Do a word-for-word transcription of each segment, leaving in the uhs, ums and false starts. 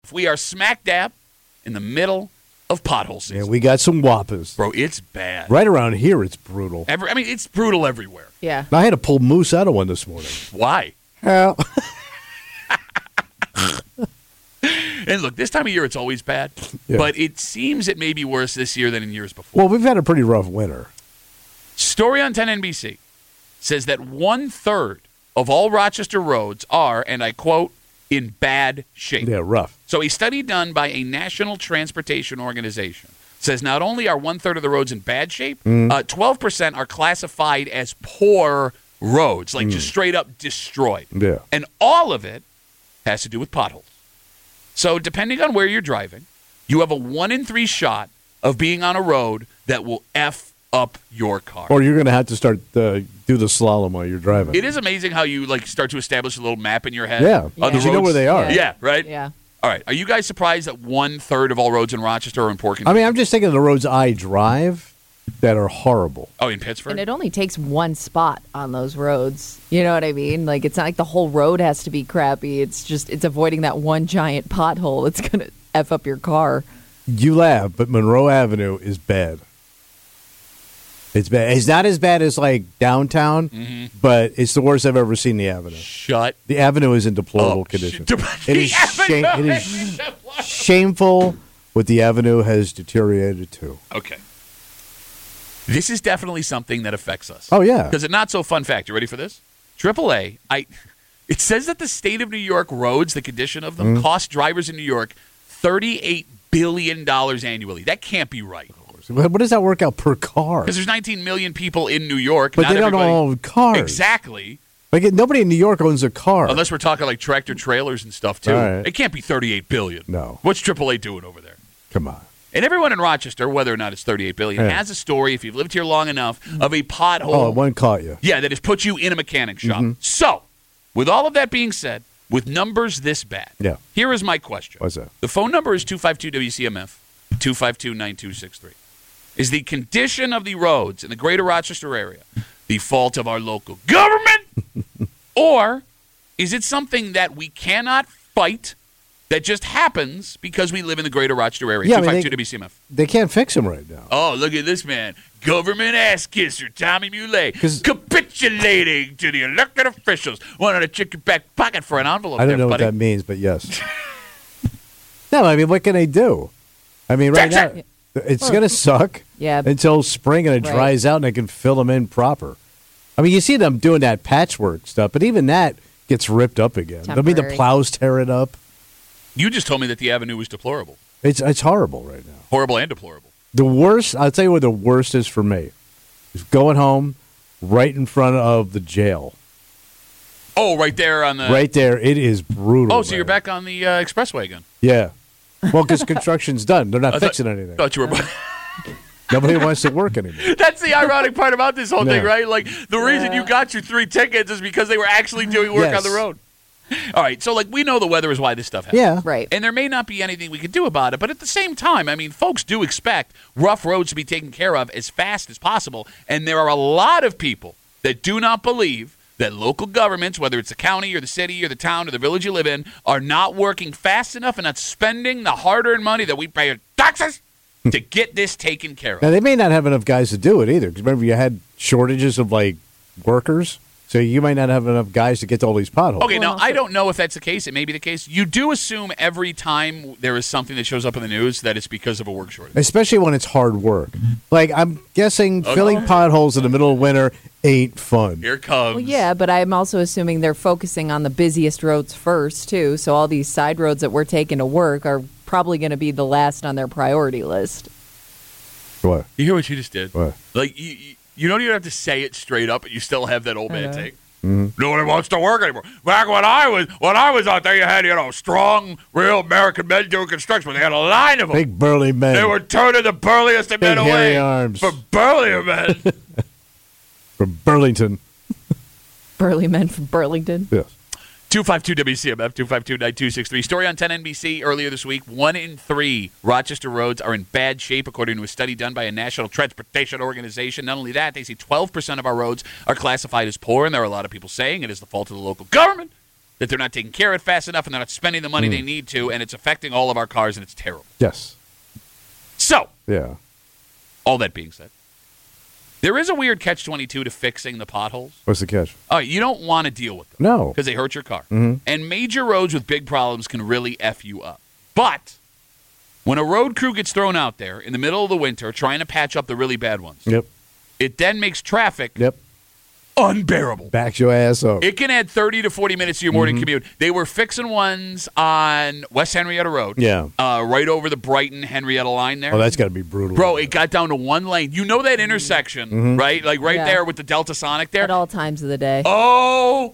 We are smack dab in the middle of pothole season. Yeah, we got some whoppers. Bro, it's bad. Right around here, it's brutal. Every, I mean, it's brutal everywhere. Yeah. I had to pull moose out of one this morning. Why? Hell. And look, this time of year it's always bad, Yeah. but it seems it may be worse this year than in years before. Well, we've had a pretty rough winter. Story on ten N B C says that one-third of all Rochester roads are, and I quote, in bad shape. Yeah, rough. So a study done by a national transportation organization says not only are one-third of the roads in bad shape, Mm. uh, twelve percent are classified as poor roads, like just straight up destroyed. Yeah. And all of it has to do with potholes. So depending on where you're driving, you have a one in three shot of being on a road that will F up your car. Or you're going to have to start uh, do the slalom while you're driving. It is amazing how you like start to establish a little map in your head. Yeah. Of Yeah. the You know roads. where they are. Yeah, right? Yeah. All right. Are you guys surprised that one-third of all roads in Rochester are in poor condition? I mean, I'm just thinking of the roads I drive that are horrible. Oh, in Pittsburgh? And it only takes one spot on those roads. You know what I mean? Like, it's not like the whole road has to be crappy. It's just, it's avoiding that one giant pothole that's going to F up your car. You laugh, but Monroe Avenue is bad. It's bad. It's not as bad as like downtown, Mm-hmm. but it's the worst I've ever seen the avenue. Shut The avenue is in deplorable up. condition. The It is, shame, it avenue is is deplorable. shameful what the avenue has deteriorated to. Okay. This is definitely something that affects us. Oh, yeah. Because a not-so-fun fact. You ready for this? Triple A, I, it says that the state of New York roads, the condition of them, Mm-hmm. cost drivers in New York thirty-eight billion dollars annually. That can't be right. What does that work out per car? Because there's nineteen million people in New York. But not they don't everybody- all own cars. Exactly. Like nobody in New York owns a car. Unless we're talking like tractor trailers and stuff, too. All right. It can't be thirty-eight billion dollars. No. What's triple A doing over there? Come on. And everyone in Rochester, whether or not it's thirty-eight billion dollars, Yeah. has a story, if you've lived here long enough, of a pothole. Oh, one caught you. Yeah, that has put you in a mechanic shop. Mm-hmm. So, with all of that being said, with numbers this bad, Yeah. here is my question. What's that? The phone number is two five two W C M F, two five two, nine two six three. Is the condition of the roads in the greater Rochester area the fault of our local government? Or is it something that we cannot fight that just happens because we live in the greater Rochester area? Yeah, I mean, two five two they- W C M F. They can't fix them right now. Oh, look at this man. Government ass kisser Tommy Muley 'Cause- capitulating to the elected officials. Wanted to check your back pocket for an envelope I there, don't know buddy. what that means, but yes. No, I mean, what can they do? I mean, right Fix now, it's going to suck Yeah. until spring and it Right. dries out and they can fill them in proper. I mean, you see them doing that patchwork stuff, but even that gets ripped up again. I mean, the Temporary. plows tear it up. You just told me that the avenue was deplorable. It's it's horrible right now. Horrible and deplorable. The worst, I'll tell you what the worst is for me, is going home right in front of the jail. Oh, right there on the... right there, it is brutal. Oh, so you're man. back on the uh, expressway again. Yeah. Well, because construction's done. They're not I thought- fixing anything. thought you were... Nobody wants to work anymore. That's the ironic part about this whole thing, No. right? Like, the reason you got your three tickets is because they were actually doing work Yes. on the road. All right, so, like, we know the weather is why this stuff happens. Yeah. Right. And there may not be anything we can do about it, but at the same time, I mean, folks do expect rough roads to be taken care of as fast as possible, and there are a lot of people that do not believe that local governments, whether it's the county or the city or the town or the village you live in, are not working fast enough and not spending the hard-earned money that we pay in taxes to get this taken care of. Now, they may not have enough guys to do it either. Because remember, you had shortages of, like, workers. So you might not have enough guys to get to all these potholes. Okay, now Well, I so- don't know if that's the case. It may be the case. You do assume every time there is something that shows up in the news that it's because of a work shortage. Especially when it's hard work. Like, I'm guessing Okay. filling potholes in the middle of winter ain't fun. Here it comes. Well, yeah, but I'm also assuming they're focusing on the busiest roads first, too. So all these side roads that we're taking to work are probably going to be the last on their priority list. What? You hear what you just did? What? Like, you, you, you don't even have to say it straight up, but you still have that old man Uh-huh. take. Nobody wants to work anymore. Back when I was when I was out there, you had, you know, strong, real American men doing construction. They had a line of them. Big burly men. They were turning the burliest of men Big hairy away arms. for burlier men. From Burlington. Burly men from Burlington. Yes. two five two W C M F, two five two, nine two six three. Story on ten N B C earlier this week. One in three Rochester roads are in bad shape, according to a study done by a national transportation organization. Not only that, they say twelve percent of our roads are classified as poor, and there are a lot of people saying it is the fault of the local government. that they're not taking care of it fast enough, and they're not spending the money Mm. they need to, and it's affecting all of our cars, and it's terrible. Yes. So, Yeah. all that being said, there is a weird catch twenty-two to fixing the potholes. What's the catch? Oh, you don't want to deal with them. No. Because they hurt your car. Mm-hmm. And major roads with big problems can really F you up. But when a road crew gets thrown out there in the middle of the winter trying to patch up the really bad ones, Yep. it then makes traffic Yep. unbearable. Backs your ass up. It can add thirty to forty minutes to your morning Mm-hmm. commute. They were fixing ones on West Henrietta Road. Yeah. Uh, right over the Brighton Henrietta line there. Oh, that's got to be brutal. Bro, it got down to one lane. You know that intersection, Mm-hmm. right? Like right Yeah. there with the Delta Sonic there. At all times of the day. Oh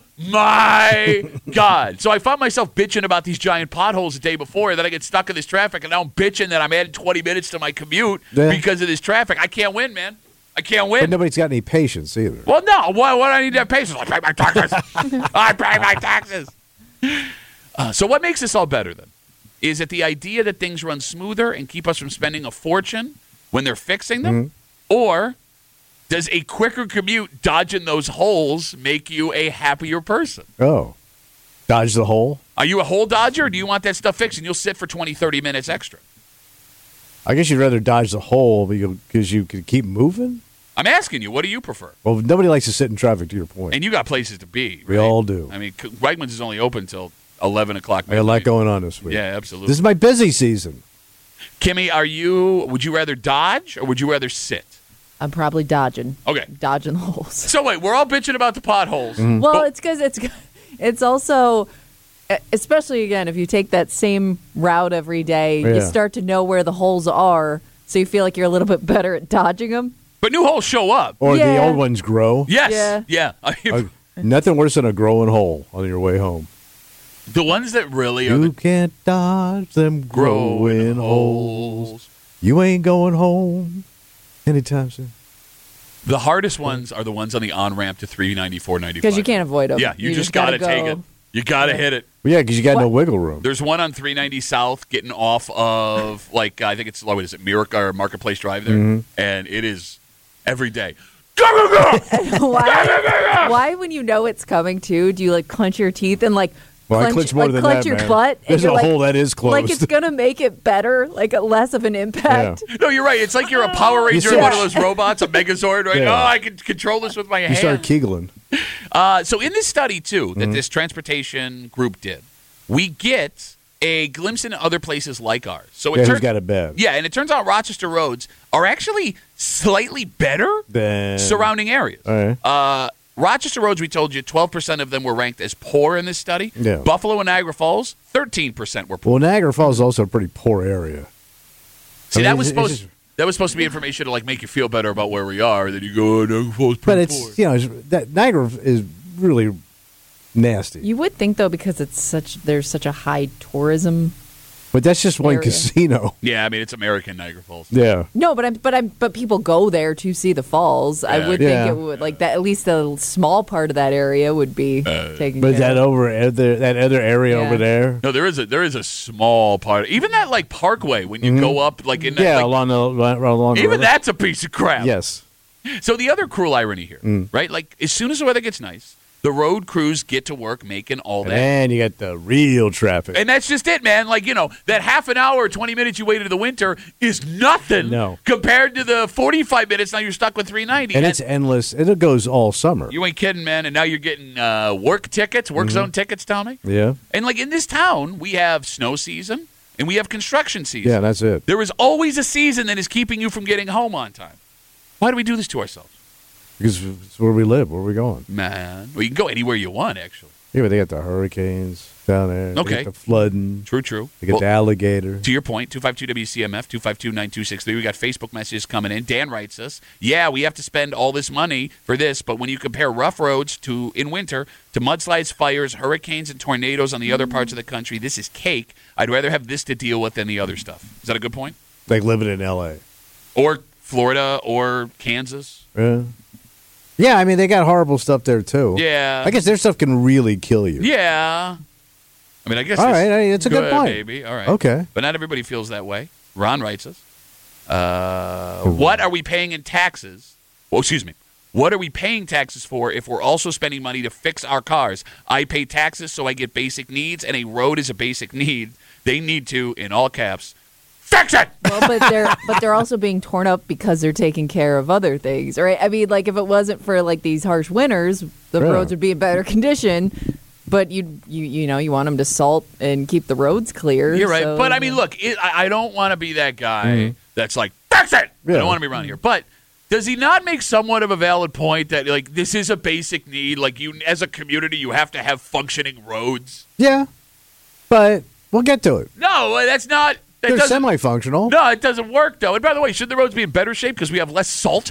my God. So I found myself bitching about these giant potholes the day before. Then I get stuck in this traffic, and now I'm bitching that I'm adding twenty minutes to my commute Yeah. because of this traffic. I can't win, man. I can't win. But nobody's got any patience either. Well, no. Why, why do I need to have patience? I pay my taxes. I pay my taxes. Uh, so what makes this all better, then, is that the idea that things run smoother and keep us from spending a fortune when they're fixing them? Mm-hmm. Or does a quicker commute dodging those holes make you a happier person? Oh. Dodge the hole? Are you a hole dodger, or do you want that stuff fixed and you'll sit for twenty, thirty minutes extra? I guess you'd rather dodge the hole because you could keep moving? I'm asking you, what do you prefer? Well, nobody likes to sit in traffic, to your point. And you got places to be. We right? all do. I mean, C- Wegmans is only open until eleven o'clock. I got a lot midnight. going on this week. Yeah, absolutely. This is my busy season. Kimmy, are you? Would you rather dodge or would you rather sit? I'm probably dodging. Okay. Dodging the holes. So wait, we're all bitching about the potholes. Mm-hmm. Well, But- it's because it's it's also, especially again, if you take that same route every day, you Yeah. start to know where the holes are, so you feel like you're a little bit better at dodging them. but new holes show up. Or the Yeah. old ones grow. Yes. Yeah. Yeah. I mean, Uh, nothing worse than a growing hole on your way home. the ones that really are You the can't dodge them growing holes. You ain't going home anytime soon. The hardest ones are the ones on the on ramp to three ninety-four ninety-five. Because you can't avoid them. Yeah, you, just, gotta, go. take it. You gotta hit it. Well, yeah, because you got no What? wiggle room. There's one on three ninety South getting off of like I think it's what is it, Miracle or Marketplace Drive there, Mm-hmm. and it is every day. Go go go! why, why, when you know it's coming too, do you like clench your teeth and like Well, I clench, clench more like, than clench that, your man. butt? and There's you're a like, hole that is closed. Like it's gonna make it better, like less of an impact. No, you're right. It's like you're a Power Ranger, see- one of those robots, a Megazord, right? Yeah. Oh, I can control this with my You hand. start keegling. Uh, so in this study, too, that Mm-hmm. this transportation group did, we get a glimpse into other places like ours. So it Yeah, turns who's got it bad? yeah, and it turns out Rochester roads are actually slightly better Then surrounding areas. All right. Uh, Rochester roads, we told you, twelve percent of them were ranked as poor in this study. Yeah. Buffalo and Niagara Falls, thirteen percent were poor. Well, Niagara Falls is also a pretty poor area. See, I mean, that was it's- it's supposed just- that was supposed to be information to like make you feel better about where we are. Then you go, oh, Niagara Falls, pretty But poor. it's, you know, it's, that Niagara is really nasty. You would think though, because it's such there's such a high tourism. But that's just one area. casino. Yeah, I mean it's American Niagara Falls. Yeah. No, but I'm but I'm but people go there to see the falls. Yeah. I would Yeah. think it would like that. At least a small part of that area would be Uh, taken But care that of. over other that other area Yeah. over there. No, there is a there is a small part. Even that like Parkway when you go up like in that, Mm-hmm. Yeah, like, along the along the even river. that's a piece of crap. Yes. So the other cruel irony here, Mm. right? Like as soon as the weather gets nice, the road crews get to work making all that. And you got the real traffic. And that's just it, man. Like, you know, that half an hour or twenty minutes you waited in the winter is nothing No. compared to the forty-five minutes now you're stuck with three ninety. And it's endless. It goes all summer. You ain't kidding, man. And now you're getting uh, work tickets, work Mm-hmm. zone tickets, tell me. Yeah. And like in this town, we have snow season and we have construction season. Yeah, that's it. There is always a season that is keeping you from getting home on time. Why do we do this to ourselves? Because it's where we live. Where are we going? Man, well, you can go anywhere you want, actually. Yeah, but they got the hurricanes down there. They Okay. got the flooding. True, true. They got Well, the alligator. to your point, two five two W C M F, two five two nine two six three. We got Facebook messages coming in. Dan writes us, yeah, we have to spend all this money for this, but when you compare rough roads to in winter to mudslides, fires, hurricanes, and tornadoes on the other parts of the country, this is cake. I'd rather have this to deal with than the other stuff. Is that a good point? Like living in L A. Or Florida or Kansas? Yeah. Yeah, I mean, they got horrible stuff there, too. Yeah. I guess their stuff can really kill you. Yeah. I mean, I guess All it's right, I mean, it's a good point. Maybe. All right. Okay. But not everybody feels that way. Ron writes us. Uh, what are we paying in taxes? Well, excuse me. What are we paying taxes for if we're also spending money to fix our cars? I pay taxes so I get basic needs, and a road is a basic need. They need to, in all caps, fix it. Well, but they're but they're also being torn up because they're taking care of other things, right? I mean, like if it wasn't for like these harsh winters, the Yeah. roads would be in better condition. But you you you know you want them to salt and keep the roads clear. You're right. so- But, I mean, look, it, I, I don't want to be that guy that's like, fix it. I Yeah. don't want to be around here. But does he not make somewhat of a valid point that, like, this is a basic need? Like, you, as a community, you have to have functioning roads? Yeah, but we'll get to it. No, that's not. That They're doesn't- semi-functional. No, it doesn't work, though. And by the way, should the roads be in better shape because we have less salt?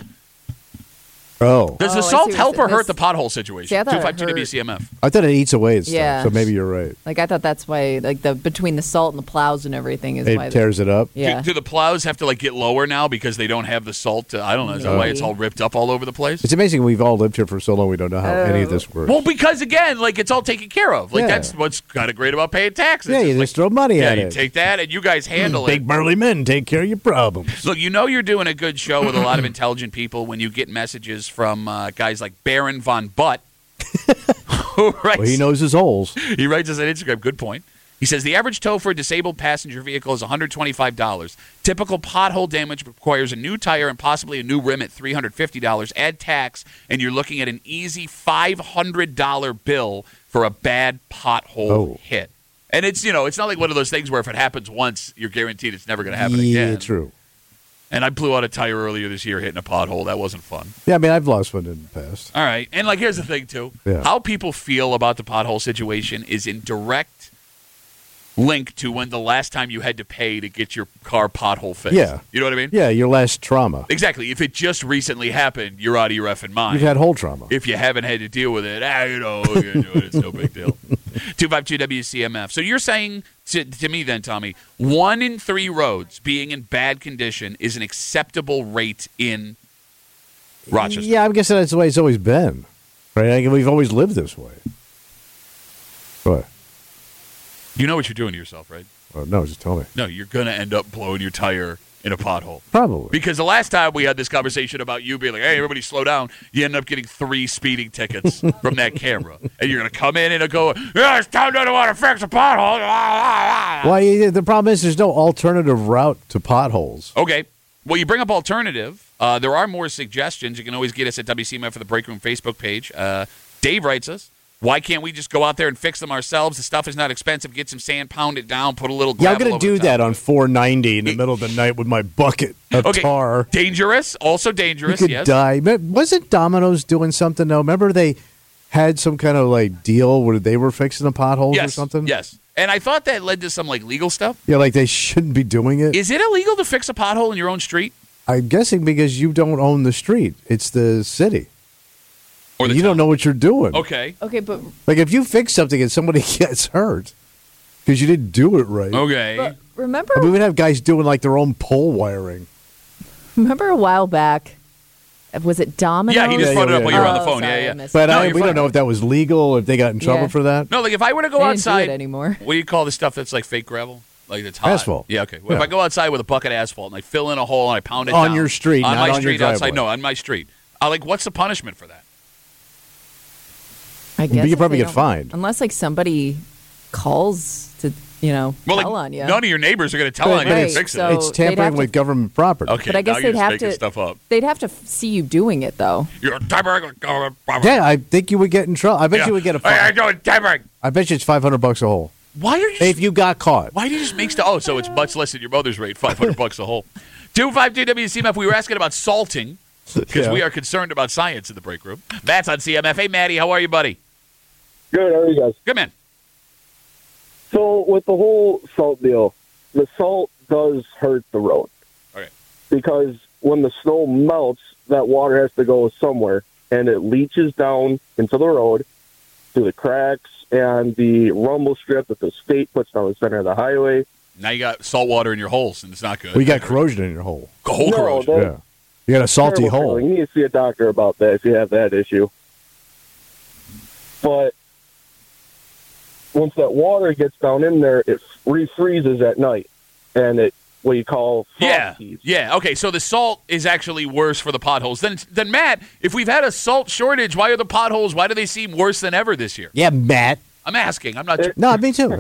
Oh, Does Oh, the I see salt what help you're or saying. hurt the pothole situation? See, I thought it two five two hurt. W C M F. I thought it eats away at stuff. Yeah. So maybe you're right. Like I thought that's why like the between the salt and the plows and everything is why It they- tears it up. yeah. Do, do the plows have to like get lower now because they don't have the salt? To, I don't know. Is that why Maybe. it's all ripped up all over the place? It's amazing we've all lived here for so long we don't know how any of this works. Well, because again, like it's all taken care of. Like Yeah. that's what's kind of great about paying taxes. yeah, It's you like, just throw money yeah, at you it. take that and you guys handle it. Big burly men take care of your problems. Look, you know you're doing a good show with a lot of intelligent people when you get messages from uh, guys like Baron von Butt. who writes, Well, he knows his holes. He writes us on Instagram. Good point. He says the average tow for a disabled passenger vehicle is one hundred twenty-five dollars. Typical pothole damage requires a new tire and possibly a new rim at three hundred fifty dollars. Add tax, and you're looking at an easy five hundred dollars bill for a bad pothole Oh. hit. And it's, you know, it's not like one of those things where if it happens once, you're guaranteed it's never going to happen Yeah, again. true. And I blew out a tire earlier this year hitting a pothole. That wasn't fun. Yeah, I mean, I've lost one in the past. All right. And, like, here's the thing, too. Yeah. How people feel about the pothole situation is in direct link to when the last time you had to pay to get your car pothole fixed. Yeah. You know what I mean? Yeah, your last trauma. Exactly. If it just recently happened, you're out of your effing mind. You've had whole trauma. If you haven't had to deal with it, ah, you know, you're doing it, it's no big deal. two five two W C M F. So you're saying to, to me then, Tommy, one in three roads being in bad condition is an acceptable rate in Rochester. Yeah, I guess that's the way it's always been. Right? I mean, we've always lived this way. What? You know what you're doing to yourself, right? Well, no, just tell me. No, you're going to end up blowing your tire in a pothole. Probably. Because the last time we had this conversation about you being like, hey, everybody slow down, you end up getting three speeding tickets from that camera. And you're going to come in and go, yeah, it's time to want to fix a pothole. Well, yeah, the problem is there's no alternative route to potholes. Okay. Well, you bring up alternative. Uh, there are more suggestions. You can always get us at W C M F for the Break Room Facebook page. Uh, Dave writes us, why can't we just go out there and fix them ourselves? The stuff is not expensive. Get some sand, pound it down, put a little Yeah, gravel I'm going over to do the top. that on four ninety in the middle of the night with my bucket of Okay. tar. Dangerous. Also You dangerous, could yes. die. Me- Wasn't Domino's doing something, though? Remember they had some kind of, like, deal where they were fixing the potholes Yes. or something? Yes. And I thought that led to some, like, legal stuff. Yeah, like they shouldn't be doing it. Is it illegal to fix a pothole in your own street? I'm guessing because you don't own the street. It's the city. Or the you don't town? know what you're doing. Okay. Okay, but Like if you fix something and somebody gets hurt because you didn't do it right. Okay. but remember I mean, we'd have guys doing like their own pole wiring. remember a while back, was it Domino's? Yeah, he just Yeah, brought yeah, it up while yeah. you were on the Oh, phone. sorry, yeah, I yeah. missed But No, I, you're we fine. don't know if that was legal, if they got in trouble Yeah. for that. No, like if I were to go They didn't do outside it anymore. What do you call the stuff that's like fake gravel? Like the hot. Asphalt. Yeah, okay. Well, If Yeah. I go outside with a bucket of asphalt and I fill in a hole and I pound it On down your street, on not my on your street outside. driveway. No, on my street. I like. What's the punishment for that? I guess you if probably they get don't- fined. unless like somebody calls to you know Well, tell like on you. none of your neighbors are going to tell But- on but you to it's- fix it. so- It's they'd have tampering to- with government property. Okay, But I guess now they'd you're just have making to stuff up. they'd have to f- see you doing it though. You're tampering with government property. Yeah, I think you would get in trouble. I bet Yeah. you would get a Hey, I'm fine. doing tampering. I bet you it's five hundred bucks a hole. Why are you? If you got caught. Why do you just make stuff? Oh, so it's much less than your mother's rate, five hundred bucks a hole. Two five two W C M F. We were asking about salting because Yeah. we are concerned about science in the break room. Matt's on C M F. Hey, Matty, how are you, buddy? Good, how are you guys? Good man. So with the whole salt deal, the salt does hurt the road. Okay. Because when the snow melts, that water has to go somewhere, and it leaches down into the road through the cracks and the rumble strip that the state puts down the center of the highway. Now you got salt water in your holes, and it's not good. We got corrosion in your hole. Hole No, corrosion. that- Yeah. You got a salty Terrible hole. feeling. You need to see a doctor about that if you have that issue. But once that water gets down in there, it refreezes at night, and it what you call Yeah, frosties. yeah. Okay, so the salt is actually worse for the potholes. Then, then Matt, if we've had a salt shortage, why are the potholes? Why do they seem worse than ever this year? Yeah, Matt. I'm asking. I'm not. It, No, me too.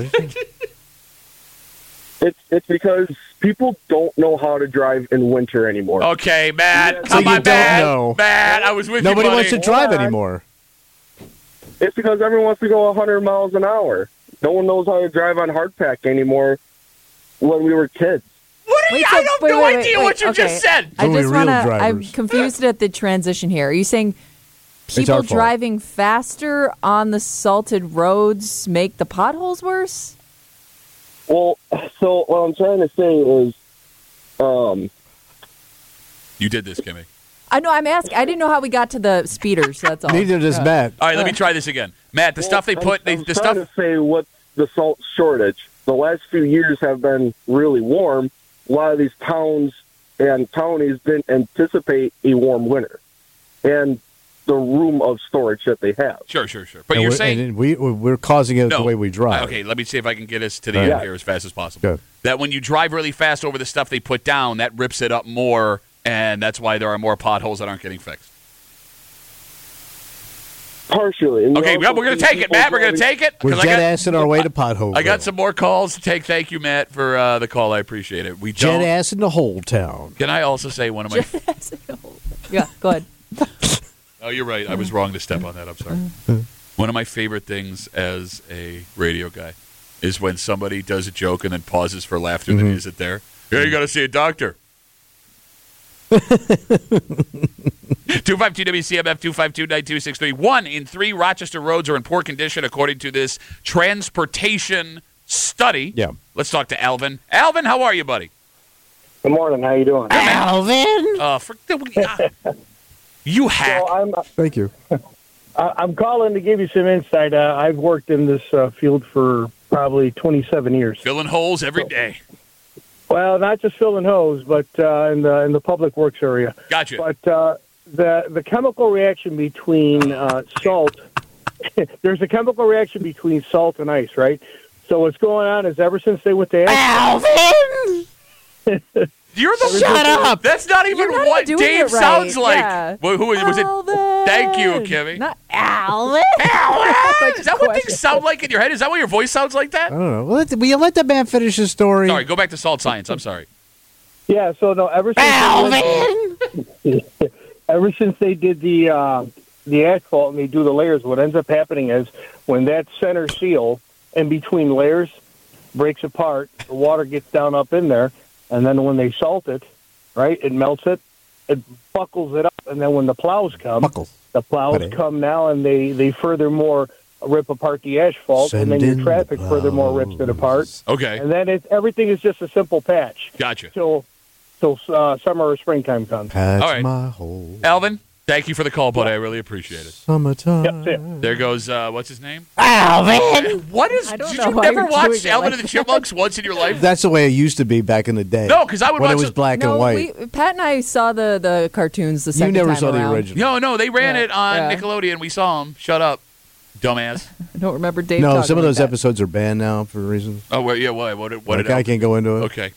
It's it's because people don't know how to drive in winter anymore. Okay, Matt. Yeah, Come so on, you don't Matt. know. Matt, I was with Nobody you, buddy. wants to drive Hold on. anymore. It's because everyone wants to go one hundred miles an hour. No one knows how to drive on hardpack anymore when we were kids. What are you, Wait, I so- have wait, no wait, idea wait, what you okay. just said. I Only just real want to. I'm drivers. confused at the transition here. Are you saying It's our people fault. driving faster on the salted roads make the potholes worse? Well, so what I'm trying to say is, um, You did this, Kimmy. I know. I'm asking. I didn't know how we got to the speeders. That's all. Neither does Yeah. Matt. All right, let me try this again. Matt, the stuff they I'm- put, they, I'm the trying stuff. to say what the salt shortage. The last few years have been really warm. A lot of these towns and counties didn't anticipate a warm winter, and the room of storage that they have. Sure, sure, sure. But And you're we're, saying and we we're causing it no. the way we drive. Okay, let me see if I can get us to the All end right. here as fast as possible. Good. That when you drive really fast over the stuff they put down, that rips it up more, and that's why there are more potholes that aren't getting fixed. Partially. And you Okay, also well, we're going to see take it, people Matt. We're going to driving- take it. We're 'cause I jet got- assing our way to potholes. I got some more calls to take. Thank you, Matt, for uh, the call. I appreciate it. We jet don't. ass in the whole town. Can I also say one of my? Yeah. Go ahead. Oh, you're right. I was wrong to step on that. I'm sorry. One of my favorite things as a radio guy is when somebody does a joke and then pauses for laughter that isn't there. Yeah, you got to see a doctor. two five two W C M F two five two nine two six three. One in three Rochester roads are in poor condition, according to this transportation study. Yeah. Let's talk to Alvin. Alvin, how are you, buddy? Good morning. How you doing? Alvin. Uh, for, uh, you hack. So I'm Thank you. I- I'm calling to give you some insight. Uh, I've worked in this uh, field for probably twenty-seven years. Filling holes every day. Well, not just filling hose, but uh, in the in the public works area. Gotcha. But uh, the the chemical reaction between uh, salt, there's a chemical reaction between salt and ice, right? So what's going on is ever since they went to Alvin. You're the Shut up. That's not even You're not what doing Dave it right. sounds like. Yeah. Well, who was it? Alvin. Thank you, Kimmy. Not Alvin. Alvin! Is that what things question. sound like in your head? Is that what your voice sounds like that? I don't know. Well, let, will you let the man finish his story? Sorry, go back to salt science. I'm sorry. Yeah. So no, ever since Alvin. they went, ever since they did the uh, the asphalt and they do the layers, what ends up happening is when that center seal in between layers breaks apart, the water gets down up in there, and then when they salt it, right, it melts it, it buckles it up, and then when the plows come, Buckles. the plows Buddy. come now and they, they furthermore rip apart the asphalt, and then Send your in traffic the furthermore rips it apart, Okay, and then it, everything is just a simple patch gotcha. till till uh, summer or springtime comes. Patch All right. my hole. Alvin, thank you for the call, buddy. I really appreciate it. Summertime. Yep, that's it. There goes, uh, what's his name? Alvin. What is, I don't did know you why never you're watch doing it Alvin like and the Chipmunks once in your life? That's the way it used to be back in the day. No, 'cause I would when it watch was it- black No, and white. we, Pat and I saw the, the cartoons the You second never time saw the around. original. No, no, they ran Yeah, it on yeah. Nickelodeon. We saw him. Shut up, dumbass. I don't remember Dave. No, talking some of like those that. episodes are banned now for reasons. Oh, well, yeah, what? What? What? Like, did I Alvin- can't go into it. Okay.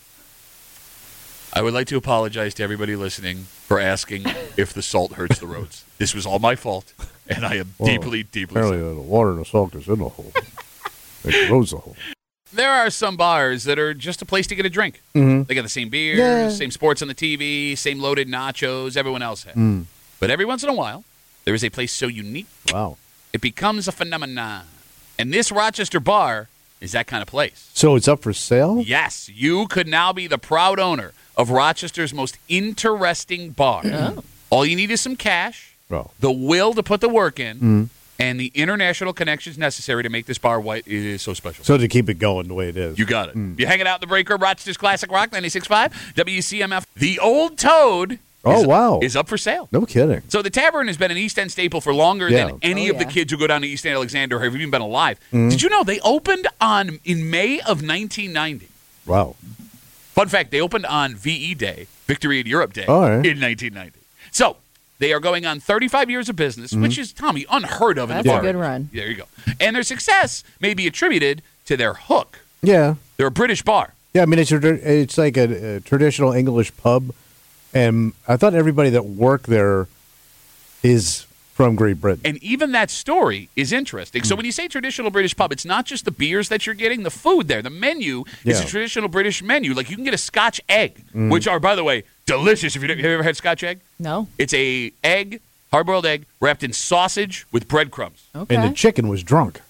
I would like to apologize to everybody listening for asking if the salt hurts the roads. This was all my fault, and I am Well, deeply, deeply Apparently, sorry. the water and the salt is in the hole. It grows the hole. There are some bars that are just a place to get a drink. Mm-hmm. They got the same beers, Yeah. same sports on the T V, same loaded nachos everyone else has. Mm. But every once in a while, there is a place so unique, Wow. it becomes a phenomenon. And this Rochester bar is that kind of place. So it's up for sale? Yes, you could now be the proud owner of Rochester's most interesting bar. Oh. All you need is some cash, Well, the will to put the work in, Mm. and the international connections necessary to make this bar what it is so special. so to keep it going the way it is. You got it. You hanging out in the break room, Rochester's Classic Rock ninety-six point five, W C M F. The Old Toad Oh, is, wow. is up for sale. No kidding. So the tavern has been an East End staple for longer Yeah. than any Oh, of the yeah. kids who go down to East End Alexander have even been alive. Mm-hmm. Did you know they opened on in May of nineteen ninety? Wow. Fun fact, they opened on V E Day, Victory in Europe Day, All right. in nineteen ninety. So they are going on thirty-five years of business, Mm-hmm. which is, Tommy, unheard of in That's the a bar. good run. There you go. And their success may be attributed to their hook. Yeah. They're a British bar. Yeah, I mean, it's, a, it's like a, a traditional English pub, and I thought everybody that worked there is from Great Britain. And even that story is interesting. So when you say traditional British pub, it's not just the beers that you're getting, the food there. The menu is Yeah. a traditional British menu. Like you can get a Scotch egg, which are, by the way, delicious. If you have you ever had Scotch egg? No. It's a egg, hard-boiled egg, wrapped in sausage with breadcrumbs. Okay. And the chicken was drunk.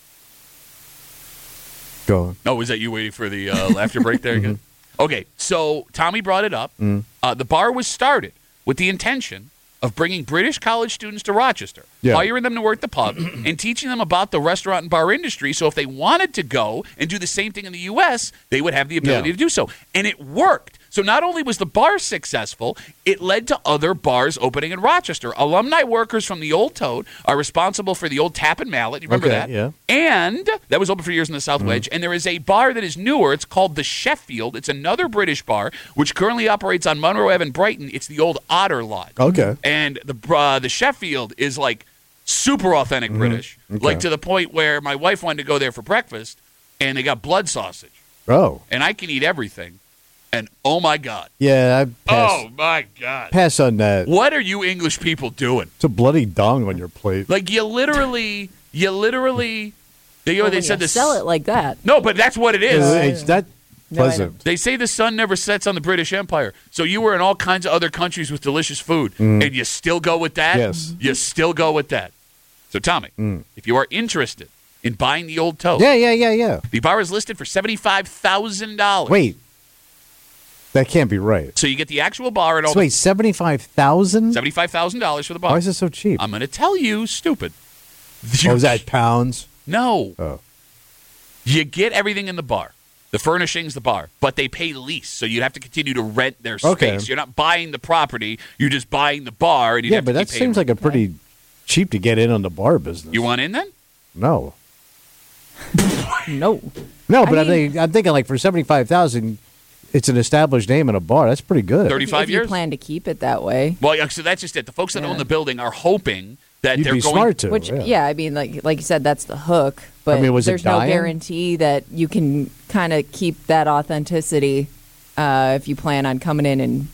Go on. Oh, is that you waiting for the uh, laughter break there again? Okay, so Tommy brought it up. Uh, the bar was started with the intention of bringing British college students to Rochester, Yeah. hiring them to work the pub, and teaching them about the restaurant and bar industry. So if they wanted to go and do the same thing in the U S, they would have the ability Yeah. to do so. And it worked. So not only was the bar successful, it led to other bars opening in Rochester. Alumni workers from the Old Toad are responsible for the Old Tap and Mallet. You remember Okay, that? yeah. And that was open for years in the South Wedge. And there is a bar that is newer. It's called the Sheffield. It's another British bar, which currently operates on Monroe Ave in Brighton. It's the old Otter Lodge. Okay. And the uh, the Sheffield is like super authentic British, Okay. like to the point where my wife wanted to go there for breakfast, and they got blood sausage. Oh. And I can eat everything. And oh my God. Yeah, I pass, Oh my God. pass on that. What are you English people doing? It's a bloody dong on your plate. Like you literally, you literally, they, Well, they when said you this. sell it like that. No, but that's what it is. It's, it's not No, I pleasant. They say the sun never sets on the British Empire. So you were in all kinds of other countries with delicious food, and you still go with that? Yes. You still go with that. So, Tommy, if you are interested in buying the Old Toad, yeah, yeah, yeah, yeah. the bar is listed for seventy-five thousand dollars. Wait. That can't be right. So you get the actual bar and all So wait, seventy-five thousand? seventy-five thousand dollars for the bar. Why is it so cheap? I'm going to tell you, stupid. Oh, is that pounds? No. Oh. You get everything in the bar. The furnishings, the bar, but they pay lease, so you'd have to continue to rent their space. Okay. You're not buying the property; you're just buying the bar, and you Yeah, have but to that keep paying seems rent. like a pretty cheap to get in on the bar business. You want in then? No. No. No, I but I mean- think I'm thinking like for seventy-five thousand, it's an established name in a bar. That's pretty good. Thirty-five if years. you plan to keep it that way. Well, yeah, so that's just it. The folks that Yeah. own the building are hoping that You'd they're be going. smart to. Which, yeah. yeah. I mean, like like you said, that's the hook. But mean, was it there's no dying? guarantee that you can kind of keep that authenticity uh, if you plan on coming in and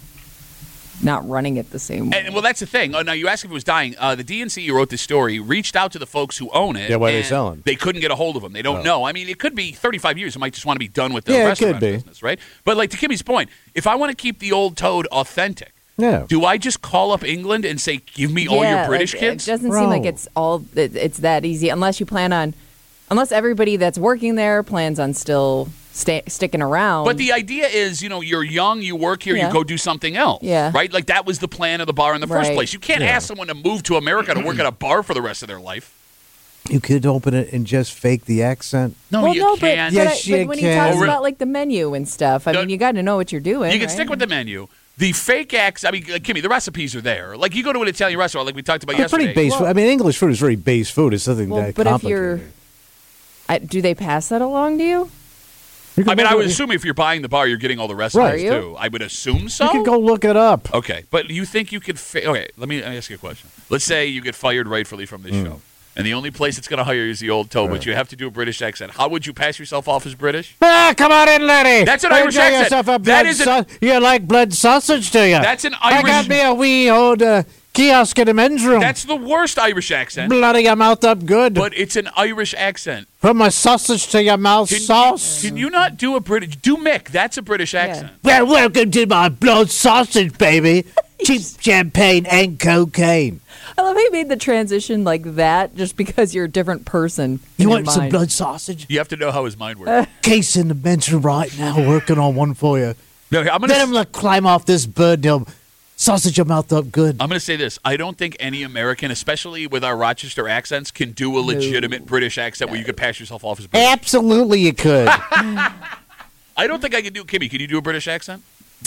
not running it the same way. And, well, that's the thing. Oh, now you asked if it was dying. Uh, the D N C who wrote this story reached out to the folks who own it. Yeah, why are they and selling? They couldn't get a hold of them. They don't Oh. know. I mean, it could be thirty-five years. It might just want to be done with the Yeah, it restaurant could be. business, right? But like to Kimmy's point, if I want to keep the Old Toad authentic, Yeah. do I just call up England and say, "Give me all yeah, your British like, kids"? It doesn't seem like Bro. it's all it, it's that easy unless you plan on, unless everybody that's working there plans on still sta- sticking around. But the idea is, you know, you're young, you work here, Yeah. you go do something else. Yeah. Right? Like that was the plan of the bar in the first Right. place. You can't Yeah. ask someone to move to America to work at a bar for the rest of their life. You could open it and just fake the accent. No, well, you no, can't. but, but, Yes, I- but you when can. he talks Oh, really? about like the menu and stuff, I No, mean, you got to know what you're doing. You can right? stick with the menu. The fake acts, I mean, like, Kimmy, the recipes are there. Like, you go to an Italian restaurant, like we talked about It's yesterday. pretty base Well- food. I mean, English food is very base food. It's nothing Well, that but if complicated. you're, I, do they pass that along to you? You can I mean, I look would it- assume if you're buying the bar, you're getting all the recipes, Right. Are you? too. I would assume so. You can go look it up. Okay, but you think you could... Fa- okay, let me ask you a question. Let's say you get fired rightfully from this show, and the only place that's going to hire you is the Old Toad, but you have to do a British accent. How would you pass yourself off as British? Ah, come on in, lady. That's an Enjoy Irish accent. yourself a That blood is an- sau- you like blood sausage, do you? That's an I Irish... got me a wee old uh, kiosk in the men's room. That's the worst Irish accent, bloody your mouth up good. but it's an Irish accent. From my sausage to your mouth Can, sauce. can you not do a British... Do Mick. That's a British accent. Well, welcome to my blood sausage, baby. Cheap champagne and cocaine. I love how you made the transition like that just because you're a different person. in You your want some mind. blood sausage? You have to know how his mind works. Case in the men's room right now, working on one for you. No, I'm Then I'm gonna. gonna climb off this bird. They'll sausage your mouth up good. I'm gonna say this. I don't think any American, especially with our Rochester accents, can do a legitimate British accent where you could pass yourself off as British. Absolutely, you could. I don't think I can do. Kimmy, can you do a British accent?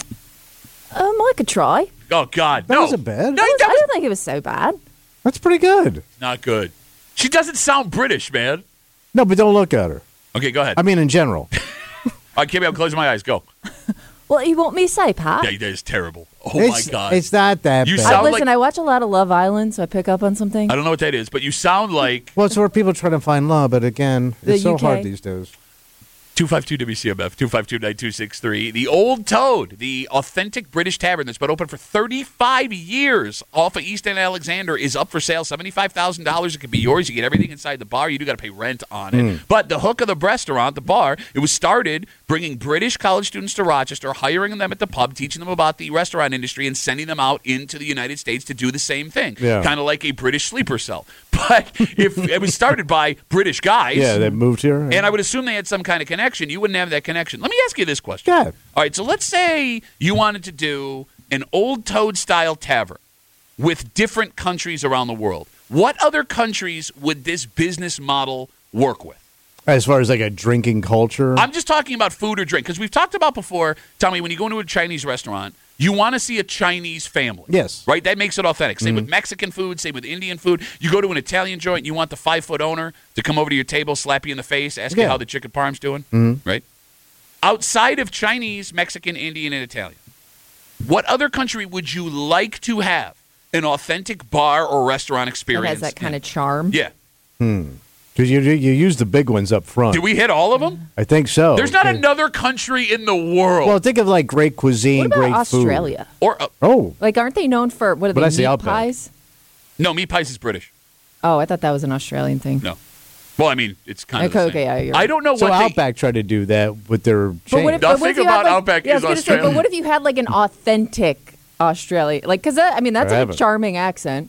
Um, I could try. Oh God, That no. wasn't bad. No, I that was don't think it was so bad. That's pretty good. not good. She doesn't sound British, man. No, but don't look at her. Okay, go ahead. I mean, in general. All right, Kimmy, I'm closing my eyes. Go. What you want me to say, Pat? Yeah, that is terrible. Oh it's, my God. It's not that You bad. I, sound listen, like- I watch a lot of Love Island, so I pick up on something. I don't know what that is, but you sound like. Well, it's where people try to find love, but again, The it's so U K. hard these days. two five two W C M F, two five two, nine two six three. The Old Toad, the authentic British tavern that's been open for thirty-five years off of East End Alexander, is up for sale. seventy-five thousand dollars. It can be yours. You get everything inside the bar. You do got to pay rent on it. But the hook of the restaurant, the bar, it was started bringing British college students to Rochester, hiring them at the pub, teaching them about the restaurant industry, and sending them out into the United States to do the same thing. Yeah. Kind of like a British sleeper cell. But if it was started by British guys. Yeah, they moved here. And I would assume they had some kind of connection. You wouldn't have that connection. Let me ask you this question. Yeah. All right, so let's say you wanted to do an Old Toad style tavern with different countries around the world. What other countries would this business model work with? As far as like a drinking culture. I'm just talking about food or drink, because we've talked about before, Tommy, when you go into a Chinese restaurant, you want to see a Chinese family. Yes. Right? That makes it authentic. Same with Mexican food, same with Indian food. You go to an Italian joint, you want the five-foot owner to come over to your table, slap you in the face, ask you Yeah. how the chicken parm's doing. Mhm. Right? Outside of Chinese, Mexican, Indian, and Italian, what other country would you like to have an authentic bar or restaurant It experience has that kind in? of charm. Yeah. Because you, you use the big ones up front. Did we hit all of them? I think so. There's not Okay. another country in the world. Well, think of like great cuisine, What about great Australia? or uh, food. Oh, Like, aren't they known for what are But I they? say Meat Outback. pies? no, meat pies is British. Oh, I thought that was an Australian thing. No. Well, I mean, it's kind of Okay, the same. okay, yeah, you're I right. don't know so what they, Outback tried to do that with their But chain. what if, but what Nothing if you had, about like, Outback yeah, I is was gonna say, but Australian. what if you had like an authentic Australian? Like, because I mean, that's I like a haven't. charming accent.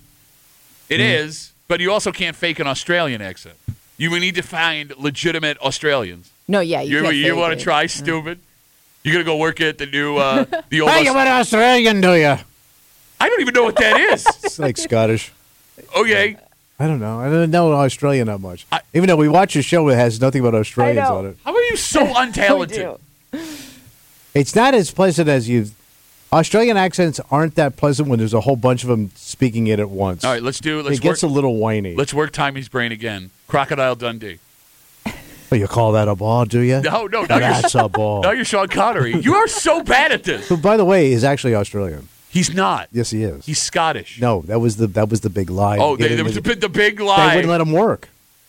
It is, but you also can't fake an Australian accent. You would need to find legitimate Australians. No, yeah, you, You, can't you fake want to it. try, stupid? You're going to go work at the new, uh, the old. Hey, you Aus- went Australian, do you? I don't even know what that is. It's like Scottish. Okay. I don't know. I don't know Australian that much. I- Even though we watch a show that has nothing but Australians know. on it. How are you so untalented? We do. It's not as pleasant as you. Australian accents aren't that pleasant when there's a whole bunch of them speaking it at once. All right, let's do. Let's it gets work. a little whiny. Let's work Tommy's brain again. Crocodile Dundee. Oh, you call that a ball, do you? No, no, now That's you're a ball. now you're Sean Connery. You are so bad at this. Who, by the way, is actually Australian. He's not. Yes, he is. He's Scottish. No, that was the that was the big lie. Oh, Get they, there into was the, the- big- the big they lie. wouldn't let him work.